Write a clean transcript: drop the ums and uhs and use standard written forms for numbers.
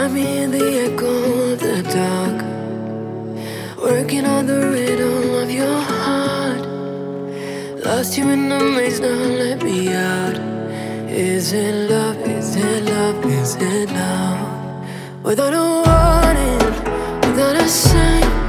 find me in the echo of the dark, working on the rhythm of your heart. Lost you in the maze, now let me out. Is it love? Is it love? Is it love? Without a warning, without a sign,